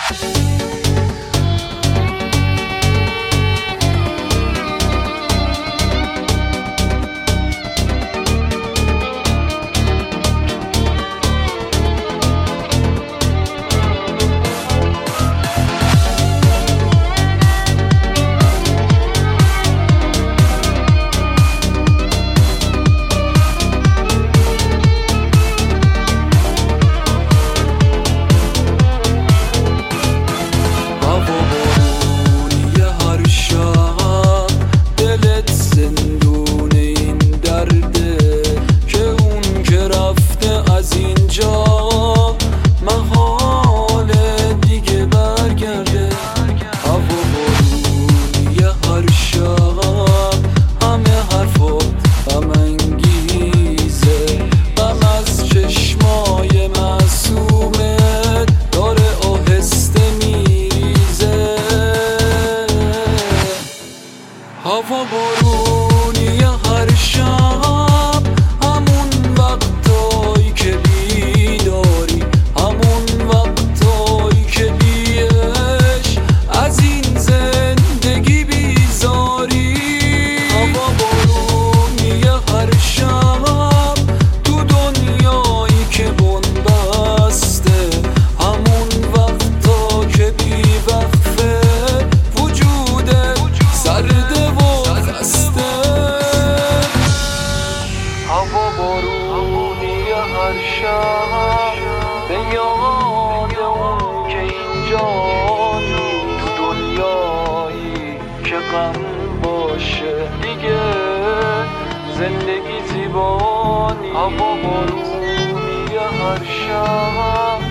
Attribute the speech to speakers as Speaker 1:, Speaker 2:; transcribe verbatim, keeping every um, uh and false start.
Speaker 1: هوا بارونی هر شب، همون وقتایی که بیداری، همون وقتایی که بیش از این زندگی بیزاری. هوا بارونی هر شب تو دنیایی که بنبسته، همون وقتا که بی وقفه وجودت سرده و هوا بارونی هر شب به یاد اون که اینجا تو دنیایی که غم باشه دیگه زندگی زیبا نیست. هوا بارونی هر شب